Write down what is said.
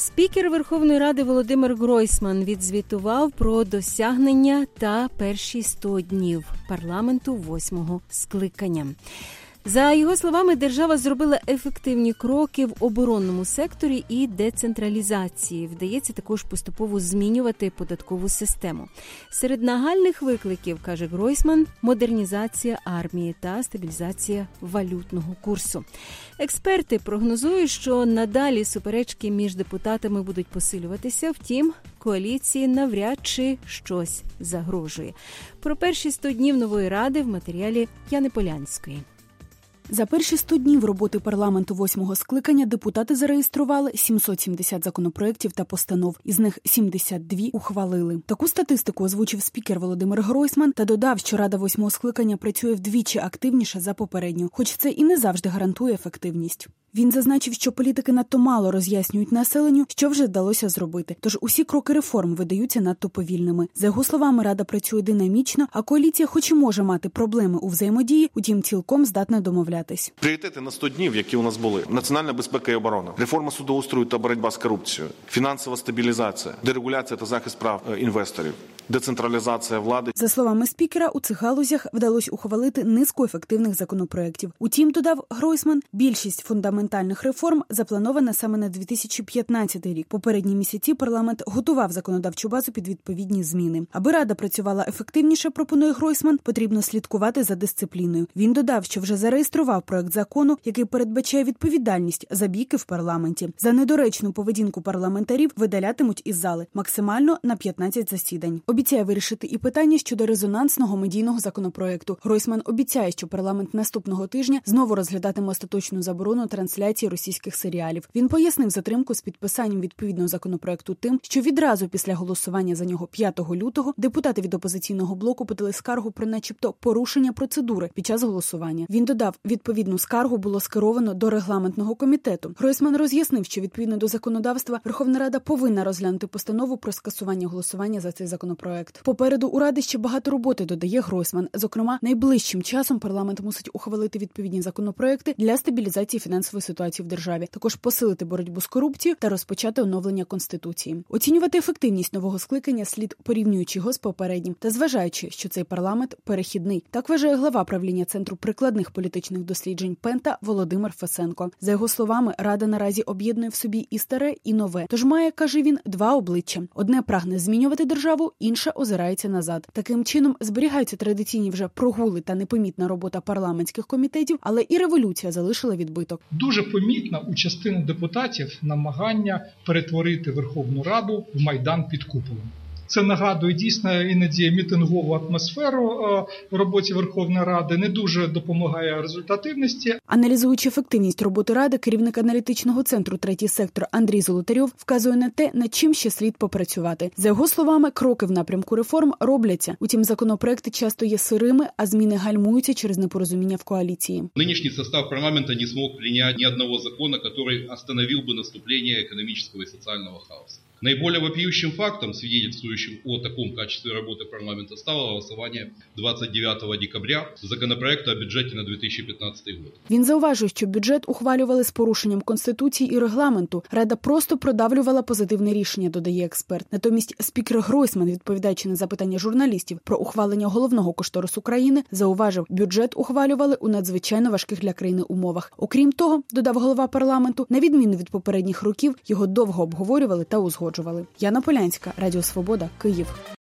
Спікер Верховної Ради Володимир Гройсман відзвітував про досягнення та перші 100 днів парламенту 8-го скликання. За його словами, держава зробила ефективні кроки в оборонному секторі і децентралізації. Вдається також поступово змінювати податкову систему. Серед нагальних викликів, каже Гройсман, модернізація армії та стабілізація валютного курсу. Експерти прогнозують, що надалі суперечки між депутатами будуть посилюватися, втім, коаліції навряд чи щось загрожує. Про перші 100 днів нової ради в матеріалі Яни Полянської. За перші 100 днів роботи парламенту 8-го скликання депутати зареєстрували 770 законопроєктів та постанов. Із них 72 ухвалили. Таку статистику озвучив спікер Володимир Гройсман та додав, що Рада 8-го скликання працює вдвічі активніше за попередню, хоч це і не завжди гарантує ефективність. Він зазначив, що політики надто мало роз'яснюють населенню, що вже вдалося зробити. Тож усі кроки реформ видаються надто повільними. За його словами, Рада працює динамічно, а коаліція хоч і може мати проблеми у взаємодії, утім цілком здатна домовлятись. Пріоритети на 100 днів, які у нас були: національна безпека і оборона, реформа судоустрою та боротьба з корупцією, фінансова стабілізація, дерегуляція та захист прав інвесторів, децентралізація влади. За словами спікера, у цих галузях вдалося ухвалити низку ефективних законопроєктів. Утім, додав Гройсман, більшість фундаментальних реформ запланована саме на 2015 рік. Попередні місяці парламент готував законодавчу базу під відповідні зміни. Аби Рада працювала ефективніше, пропонує Гройсман, потрібно слідкувати за дисципліною. Він додав, що вже зареєстрував проект закону, який передбачає відповідальність за бійки в парламенті. За недоречну поведінку парламентарів видалятимуть із зали максимально на 15 засідань. Обіцяє вирішити і питання щодо резонансного медійного законопроекту. Гройсман обіцяє, що парламент наступного тижня знову розглядатиме остаточну заборону трансляції російських серіалів. Він пояснив затримку з підписанням відповідного законопроекту тим, що відразу після голосування за нього 5 лютого депутати від опозиційного блоку подали скаргу про начебто порушення процедури під час голосування. Він додав, відповідну скаргу було скеровано до регламентного комітету. Гройсман роз'яснив, що відповідно до законодавства Верховна Рада повинна розглянути постанову про скасування голосування за цей законопроект. Попереду у Ради ще багато роботи, додає Гройсман. Зокрема, найближчим часом парламент мусить ухвалити відповідні законопроекти для стабілізації фінансової ситуації в державі, також посилити боротьбу з корупцією та розпочати оновлення Конституції. Оцінювати ефективність нового скликання слід, порівнюючи його з попереднім та зважаючи, що цей парламент перехідний. Так вважає глава правління Центру прикладних політичних досліджень Пента Володимир Фесенко. За його словами, Рада наразі об'єднує в собі і старе, і нове. Тож має, каже він, два обличчя. Одне прагне змінювати державу, інше озирається назад. Таким чином зберігаються традиційні вже прогули та непомітна робота парламентських комітетів, але і революція залишила відбиток. Дуже помітно у частини депутатів намагання перетворити Верховну Раду в майдан під куполом. Це нагадує дійсно іноді мітингову атмосферу в роботі Верховної Ради, не дуже допомагає результативності. Аналізуючи ефективність роботи Ради, керівник аналітичного центру «Третій сектор» Андрій Золотарьов вказує на те, над чим ще слід попрацювати. За його словами, кроки в напрямку реформ робляться. Утім, законопроекти часто є сирими, а зміни гальмуються через непорозуміння в коаліції. Нинішній состав парламенту не змог прийняти ні одного закону, який остановив би наступлення економічного і соціального хаосу. Наиболее вопиющим фактом, свидетельствующим о таком качестве работы парламента, стало голосование 29 декабря законопроекта о бюджете на 2015 год. Він зауважив, що бюджет ухвалювали з порушенням Конституції і регламенту. Рада просто продавлювала позитивне рішення, додає експерт. Натомість спікер Гройсман, відповідаючи на запитання журналістів про ухвалення головного кошторису країни, зауважив, бюджет ухвалювали у надзвичайно важких для країни умовах. Окрім того, додав голова парламенту, на відміну від попередніх років, його довго обговорювали та узгоджували. Яна Полянська, Радіо Свобода, Київ.